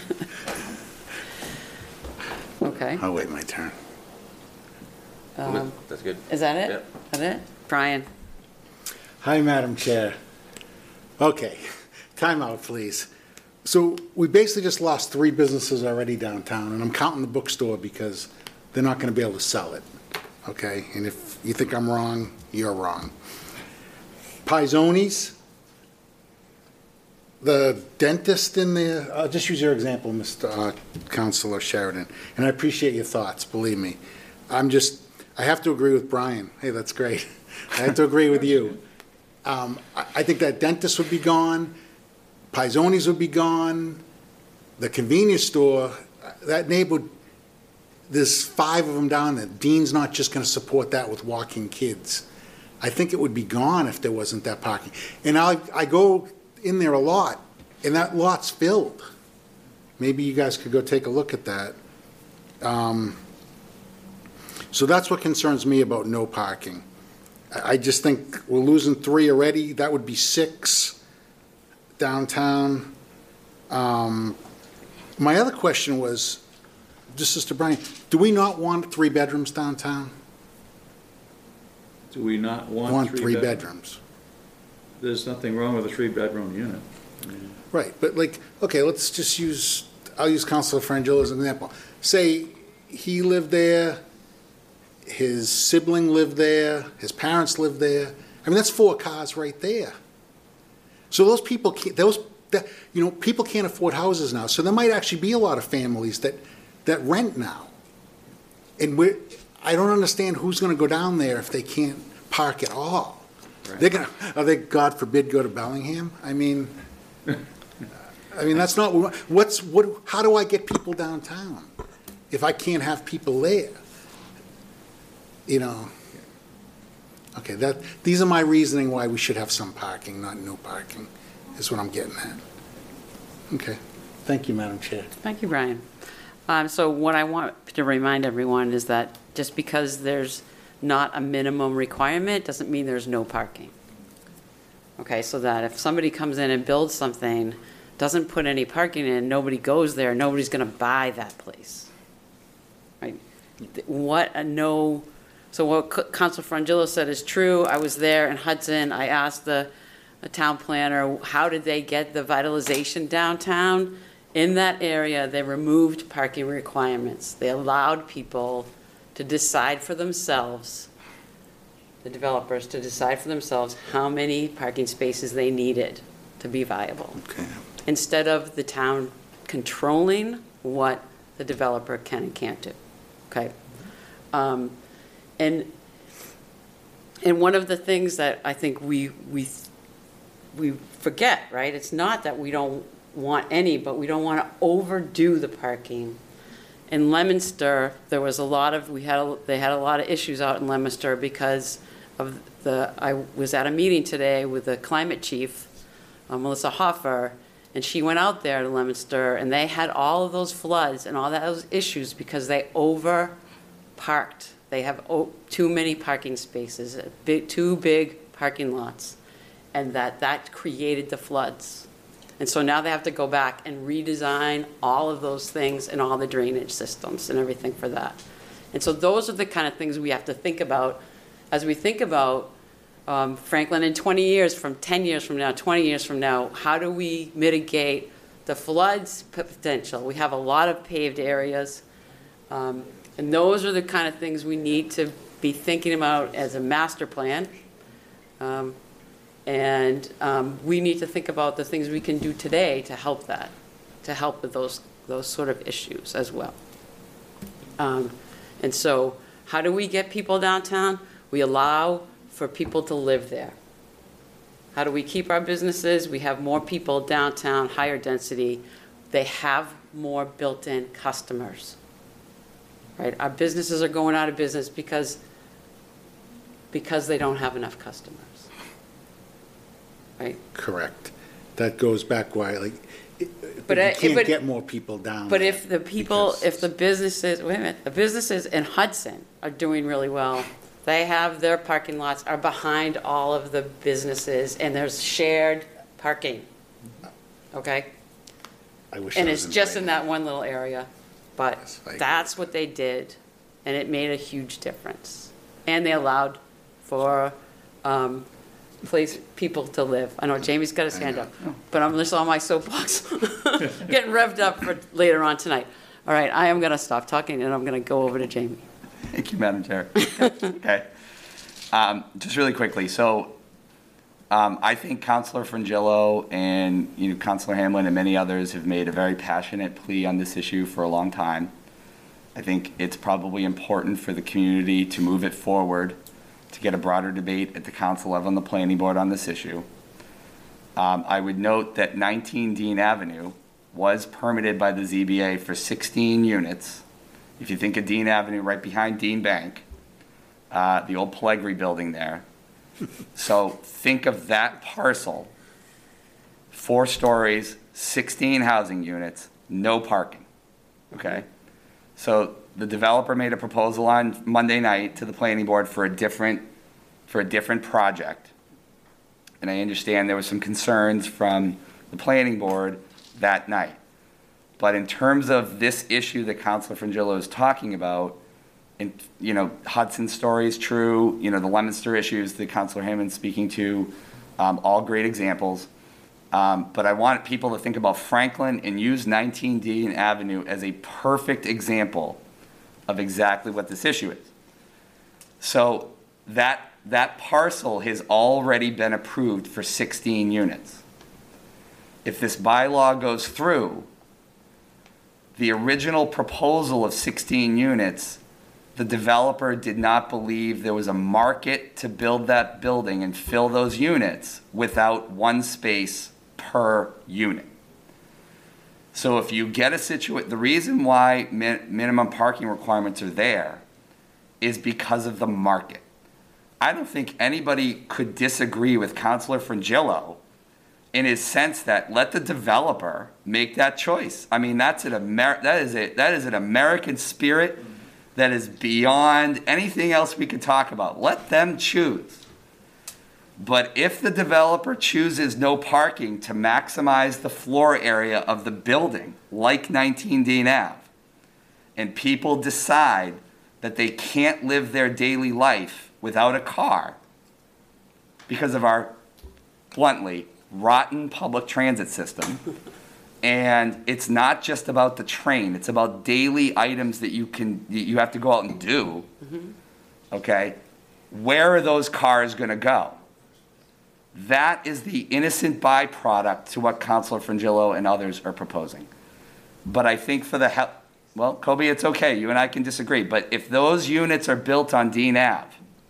Okay. I'll wait my turn. That's good. Is that it? Yep. Is that it? Brian? Hi, Madam Chair. Okay, time out, please. So we basically just lost 3 businesses already downtown, and I'm counting the bookstore because they're not going to be able to sell it, okay? And if you think I'm wrong, you're wrong. Pizzoni's, the dentist in there, I'll just use your example, Mr. Councilor Sheridan, and I appreciate your thoughts, believe me. I have to agree with Brian. Hey, that's great. I have to agree with you. I think that dentist would be gone, Pizzoni's would be gone, the convenience store, that neighborhood, there's 5 of them down there. Dean's not just going to support that with walking kids. I think it would be gone if there wasn't that parking. And I go in there a lot, and that lot's filled. Maybe you guys could go take a look at that. So that's what concerns me about no parking. I just think we're losing 3 already. That would be 6 downtown. My other question was, just Mr. Brian, do we not want 3 bedrooms downtown? Do we not want Want 3 3 bedrooms? bedrooms. There's nothing wrong with a 3-bedroom unit. Right, but like, okay, let's just I'll use Councilor Frangillo as an example. Say he lived there, his sibling lived there, his parents lived there. I mean, that's 4 cars right there. So those people can't, people can't afford houses now. So there might actually be a lot of families that rent now. And I don't understand who's going to go down there if they can't park at all. Right. Are they, God forbid, go to Bellingham? I mean, that's not, how do I get people downtown if I can't have people there? Okay, these are my reasoning why we should have some parking, not no parking, is what I'm getting at. Okay, thank you, Madam Chair. Thank you, Brian. So what I want to remind everyone is that just because there's not a minimum requirement doesn't mean there's no parking. Okay, so that if somebody comes in and builds something, doesn't put any parking in, nobody goes there, nobody's going to buy that place. Right? So what Councilor Frangillo said is true. I was there in Hudson. I asked the town planner, how did they get the vitalization downtown? In that area, they removed parking requirements. They allowed people to decide for themselves, the developers to decide for themselves how many parking spaces they needed to be viable. Okay. Instead of the town controlling what the developer can and can't do. Okay. And one of the things that I think we forget, right? It's not that we don't want any, but we don't want to overdo the parking. In Leominster, there was they had a lot of issues out in Leominster because of I was at a meeting today with the climate chief, Melissa Hoffer, and she went out there to Leominster, and they had all of those floods and all those issues because they over-parked. They have too many parking spaces, too big parking lots, and that created the floods. And so now they have to go back and redesign all of those things and all the drainage systems and everything for that. And so those are the kind of things we have to think about as we think about Franklin, in 20 years from 10 years from now, 20 years from now, how do we mitigate the floods potential? We have a lot of paved areas. And those are the kind of things we need to be thinking about as a master plan. We need to think about the things we can do today to help that, to help with those sort of issues as well. And so how do we get people downtown? We allow for people to live there. How do we keep our businesses? We have more people downtown, higher density. They have more built-in customers, right? Our businesses are going out of business because they don't have enough customers, right? Correct. That goes back why, like, But you I- can't but- get more people down. But there if the people, because- if the businesses, wait a minute, the businesses in Hudson are doing really well. They have their parking lots are behind all of the businesses and there's shared parking. Okay? I wish And I it's was just in invited. that one little area. But Yes, I agree. that's what they did and it made a huge difference. And they allowed for people to live. I know Jamie's got his hand up, but I'm just on my soapbox, getting revved up for later on tonight. All right, I am going to stop talking and I'm going to go over to Jamie. Thank you, Madam Chair. Okay. Just really quickly, so I think Councilor Frangillo and, Councilor Hamlin and many others have made a very passionate plea on this issue for a long time. I think it's probably important for the community to move it forward, to get a broader debate at the council level and the planning board on this issue. I would note that 19 Dean Avenue was permitted by the ZBA for 16 units. If you think of Dean Avenue, right behind Dean Bank, the old Pellegri building there. So think of that parcel, 4 stories, 16 housing units, no parking, okay? So the developer made a proposal on Monday night to the planning board for a different project. And I understand there were some concerns from the planning board that night. But in terms of this issue that Councilor Frangillo is talking about, and, Hudson's story is true, the Leominster issues that Councilor Hammond's speaking to, all great examples. But I want people to think about Franklin and use 19 Dean Avenue as a perfect example of exactly what this issue is. So that parcel has already been approved for 16 units. If this bylaw goes through, the original proposal of 16 units, the developer did not believe there was a market to build that building and fill those units without one space per unit. So if you get the reason why minimum parking requirements are there is because of the market. I don't think anybody could disagree with Councilor Frangillo in his sense that let the developer make that choice. I mean, that is an American spirit that is beyond anything else we could talk about. Let them choose. But if the developer chooses no parking to maximize the floor area of the building, like 19 Dean Ave, and people decide that they can't live their daily life without a car because of our, bluntly, rotten public transit system, and it's not just about the train, it's about daily items that you have to go out and do, okay? Where are those cars gonna go? That is the innocent byproduct to what Councilor Frangillo and others are proposing. But I think well, Kobe, it's okay, you and I can disagree, but if those units are built on Dean Ave,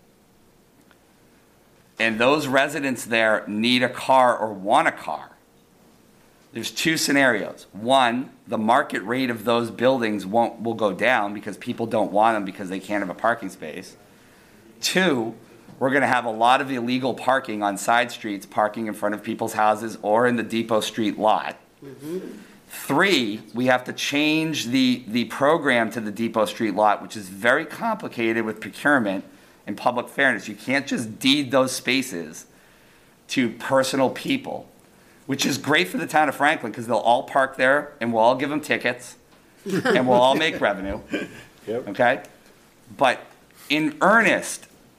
and those residents there need a car or want a car, there's 2 scenarios. One, the market rate of those buildings will go down because people don't want them because they can't have a parking space. 2, we're going to have a lot of illegal parking on side streets, parking in front of people's houses or in the Depot Street lot. 3, we have to change the program to the Depot Street lot, which is very complicated with procurement and public fairness. You can't just deed those spaces to personal people, which is great for the town of Franklin because they'll all park there and we'll all give them tickets and we'll all make revenue. Yep. Okay? But in earnest,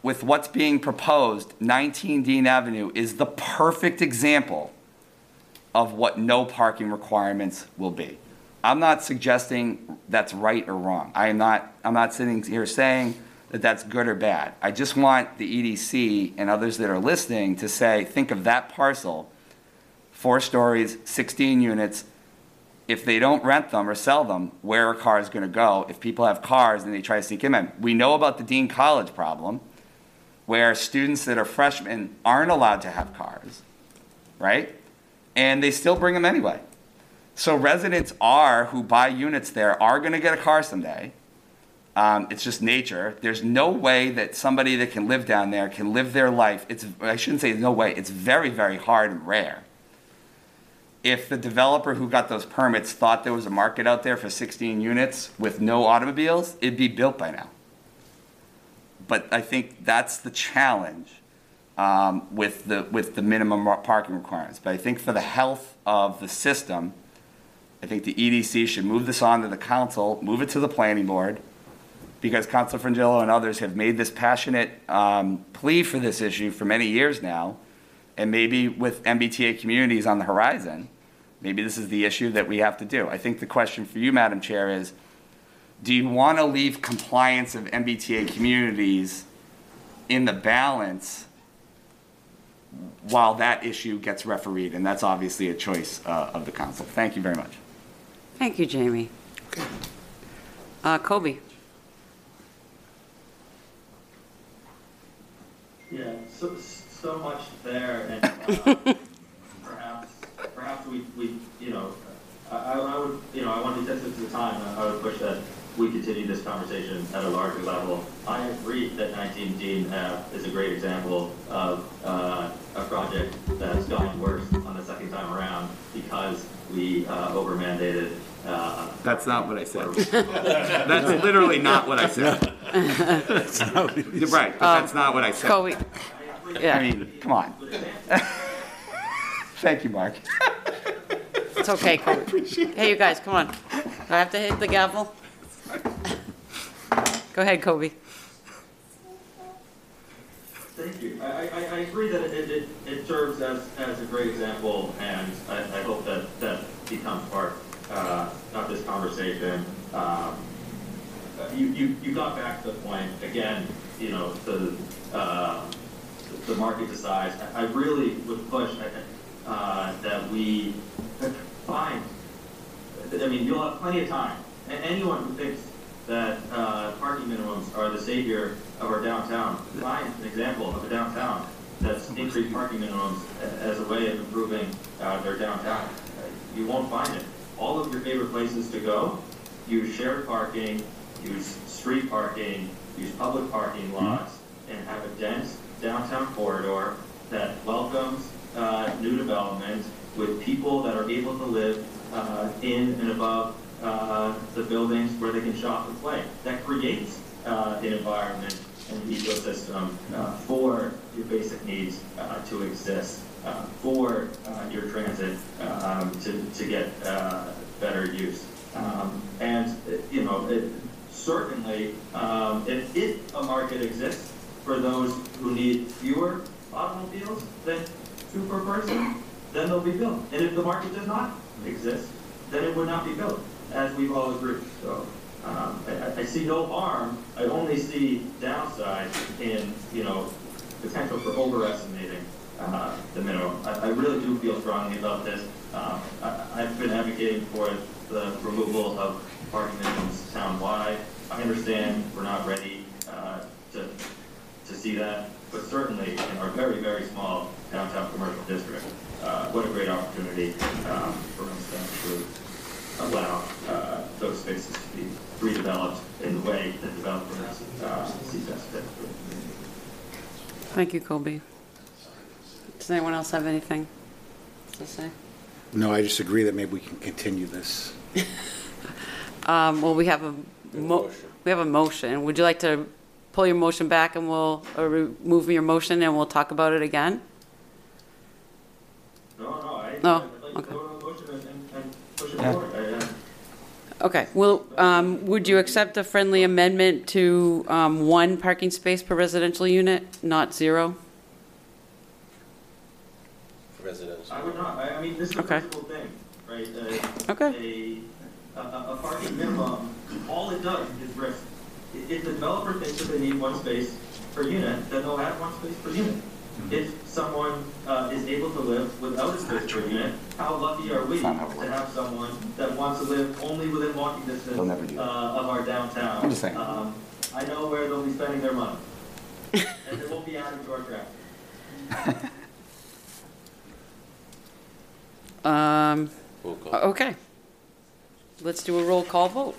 with what's being proposed, 19 Dean Avenue is the perfect example of what no parking requirements will be. I'm not suggesting that's right or wrong. I'm not sitting here saying that that's good or bad. I just want the EDC and others that are listening to say, think of that parcel, 4 stories, 16 units. If they don't rent them or sell them, where are cars going to go? If people have cars and they try to sneak them in. We know about the Dean College problem, where students that are freshmen aren't allowed to have cars, right? And they still bring them anyway. So residents who buy units there are going to get a car someday. It's just nature. There's no way that somebody that can live down there can live their life. I shouldn't say no way. It's very, very hard and rare. If the developer who got those permits thought there was a market out there for 16 units with no automobiles, it'd be built by now. But I think that's the challenge with the minimum parking requirements. But I think for the health of the system, I think the EDC should move this on to the council, move it to the planning board, because Councilor Frangillo and others have made this passionate plea for this issue for many years now. And maybe with MBTA communities on the horizon, maybe this is the issue that we have to do. I think the question for you, Madam Chair, is do you want to leave compliance of MBTA communities in the balance while that issue gets refereed? And that's obviously a choice of the council. Thank you very much. Thank you, Jamie. Kobe. Yeah, so much there, and perhaps we I would, I want to be sensitive to the time. I would push that we continue this conversation at a larger level. I agree that 19 Dean Ave is a great example of a project that's gotten worse on the second time around because we over-mandated. That's not what I said. That's literally not what I said. You're right, but that's not what I said. Kobe. Yeah. I mean, come on. Thank you, Mark. It's okay, Kobe. Hey, you guys, come on. Do I have to hit the gavel? Go ahead, Kobe. Thank you. I agree that it serves as a great example, and I hope that becomes part of this conversation. You got back to the point again. The market decides. I really would push that we find. I mean, you'll have plenty of time. And anyone who thinks that parking minimums are the savior of our downtown, find an example of a downtown that's increased parking minimums as a way of improving their downtown. You won't find it. All of your favorite places to go, use shared parking, use street parking, use public parking lots, and have a dense downtown corridor that welcomes new development with people that are able to live in and above the buildings where they can shop and play. That creates an environment and an ecosystem for your basic needs to exist, for your transit to get better use. Certainly, if a market exists for those who need fewer automobiles than 2 per person, then they'll be built. And if the market does not exist, then it would not be built, as we've all agreed. So I see no harm. I only see downside in, potential for overestimating the minimum. I really do feel strongly about this. I've been advocating for the removal of parking minimums town-wide. I understand we're not ready to see that, but certainly in our very, very small downtown commercial district, what a great opportunity for us to allow those spaces to be redeveloped in the way that developers see best fit. Thank you, Kobe. Does anyone else have anything to say? No, I just agree that maybe we can continue this. Well, we have a motion. Would you like to pull your motion back and or remove your motion and we'll talk about it again? No, I'd No, like to okay. go to a motion and push it forward. Okay, well, would you accept a friendly amendment to 1 parking space per residential unit, not 0? Residential. I would not, I mean, this is a Okay. principal thing, right? Okay. A parking minimum, all it does is risk. If the developer thinks that they need 1 space per unit, then they'll add 1 space per unit. If someone is able to live without a space per unit, how lucky are we That's not how it to have someone that wants to live only within walking distance They'll never do that. of our downtown? I'm just saying. I know where they'll be spending their money, and it won't be added to our traffic. Roll call. Okay. Let's do a roll call vote.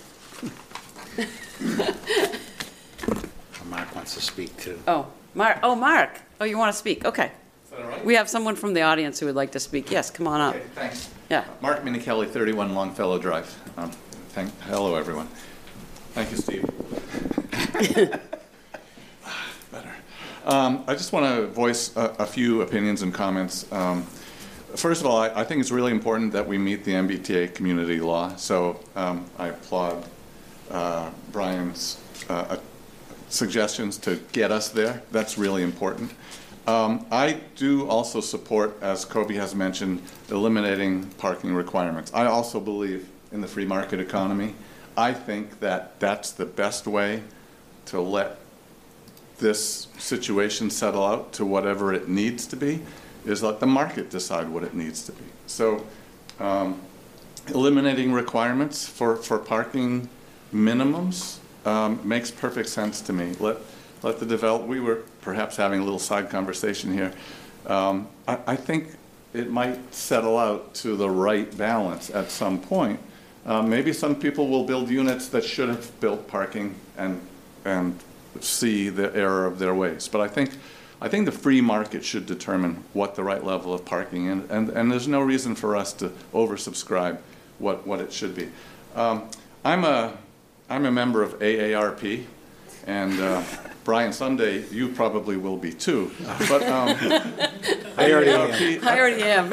Mark wants to speak too. Oh, Mark, oh, you want to speak? Okay. Is that all right? We have someone from the audience who would like to speak. Yes, come on up. Okay, thanks. Yeah. Mark Minichelli, 31 Longfellow Drive. Hello, everyone. Thank you, Steve. Better. I just want to voice a few opinions and comments. First of all, I think it's really important that we meet the MBTA community law. So I applaud Brian's suggestions to get us there. That's really important. I do also support, as Kobe has mentioned, eliminating parking requirements. I also believe in the free market economy. I think that that's the best way to let this situation settle out to whatever it needs to be, is let the market decide what it needs to be. So eliminating requirements for parking minimums makes perfect sense to me. Let the develop. We were perhaps having a little side conversation here. I think it might settle out to the right balance at some point. Maybe some people will build units that should have built parking and see the error of their ways. But I think the free market should determine what the right level of parking is, and there's no reason for us to oversubscribe what it should be. I'm a member of AARP, and Brian, someday you probably will be too. But I already am. I already am.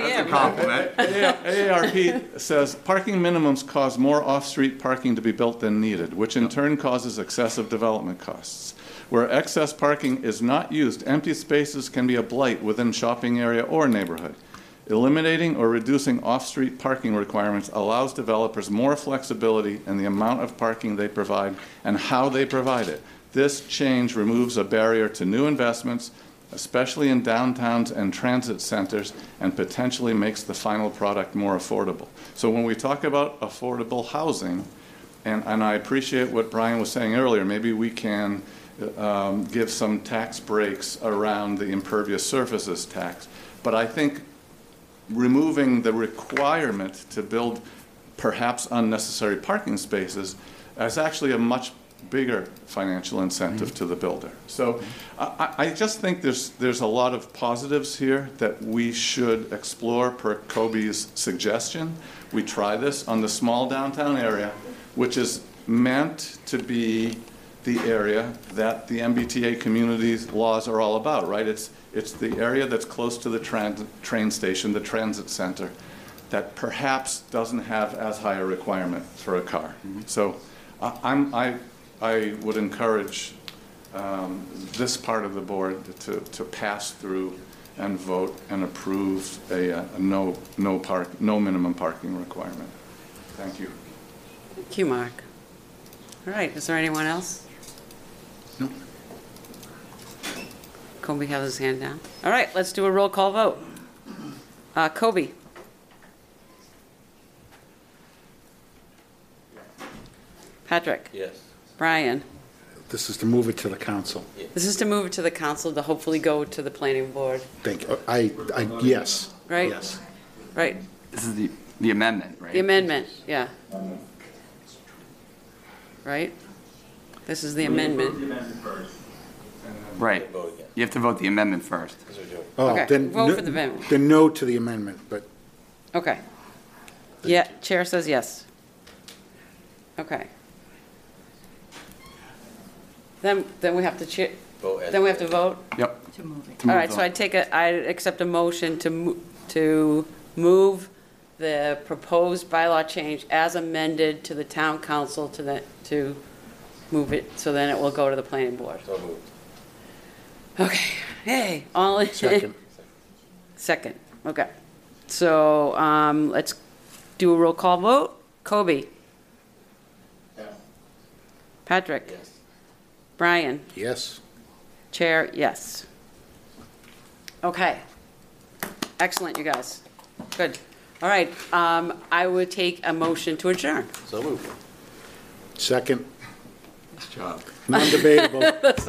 AARP says parking minimums cause more off-street parking to be built than needed, which in turn causes excessive development costs. Where excess parking is not used, empty spaces can be a blight within shopping area or neighborhood. Eliminating or reducing off-street parking requirements allows developers more flexibility in the amount of parking they provide and how they provide it. This change removes a barrier to new investments, especially in downtowns and transit centers, and potentially makes the final product more affordable. So when we talk about affordable housing, and I appreciate what Brian was saying earlier, maybe we can give some tax breaks around the impervious surfaces tax. But I think removing the requirement to build perhaps unnecessary parking spaces is actually a much bigger financial incentive to the builder. So I just think there's a lot of positives here that we should explore per Kobe's suggestion. We try this on the small downtown area, which is meant to be the area that the MBTA community's laws are all about, right? It's the area that's close to the train station, the transit center, that perhaps doesn't have as high a requirement for a car. So I would encourage this part of the board to pass through and vote and approve a no minimum parking requirement. Thank you. Thank you, Mark. All right, is there anyone else? No. Kobe has his hand down. All right, let's do a roll call vote. Kobe? Patrick? Yes. Brian? This is to move it to the council. This is to move it to the council to hopefully go to the planning board, Thank you. Yes. right? Yes. Right, This is the amendment, right? the amendment, yeah. Right? This is the We approve amendment. the amendment first. Right. Vote again. You have to vote the amendment first. That's what we're doing. Oh, Okay, then vote no- for the amendment. Then no to the amendment, but Okay. Yeah, chair says yes. Okay. Then we have to Vote as- then we have to vote? Yep. To move it. To move All right, so the- I accept a motion to move the proposed bylaw change as amended to the town council to move it, so then it will go to the planning board. So moved. Okay, hey, all in. Second. Second, okay. So, let's do a roll call vote. Kobe, Yes. Patrick, Yes. Brian, Yes. Chair, yes. Okay. Excellent, you guys. Good. All right, I would take a motion to adjourn. So moved. Second. Nice job. Non-debatable.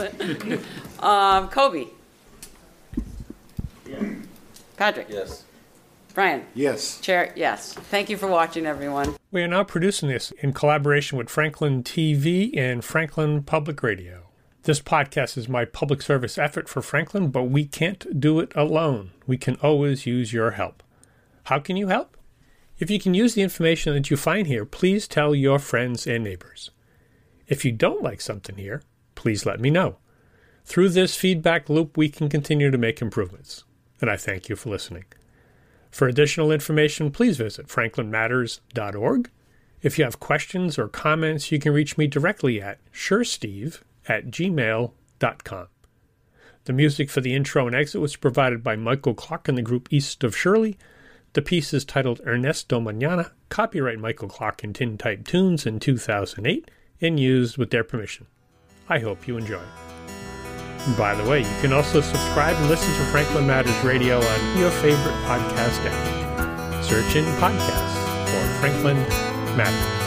Kobe, Yeah. Patrick, Yes. Brian, Yes. Chair, yes. Thank you for watching, everyone. We are now producing this in collaboration with Franklin TV and Franklin Public Radio. This podcast is my public service effort for Franklin, but we can't do it alone. We can always use your help. How can you help? If you can use the information that you find here, please tell your friends and neighbors. If you don't like something here, please let me know. Through this feedback loop, we can continue to make improvements. And I thank you for listening. For additional information, please visit franklinmatters.org. If you have questions or comments, you can reach me directly at suresteve@gmail.com. The music for the intro and exit was provided by Michael Clark and the group East of Shirley. The piece is titled Ernesto Mañana, copyright Michael Clark and Tintype Tunes in 2008, and used with their permission. I hope you enjoy. By the way, you can also subscribe and listen to Franklin Matters Radio on your favorite podcast app. Search in podcasts for Franklin Matters.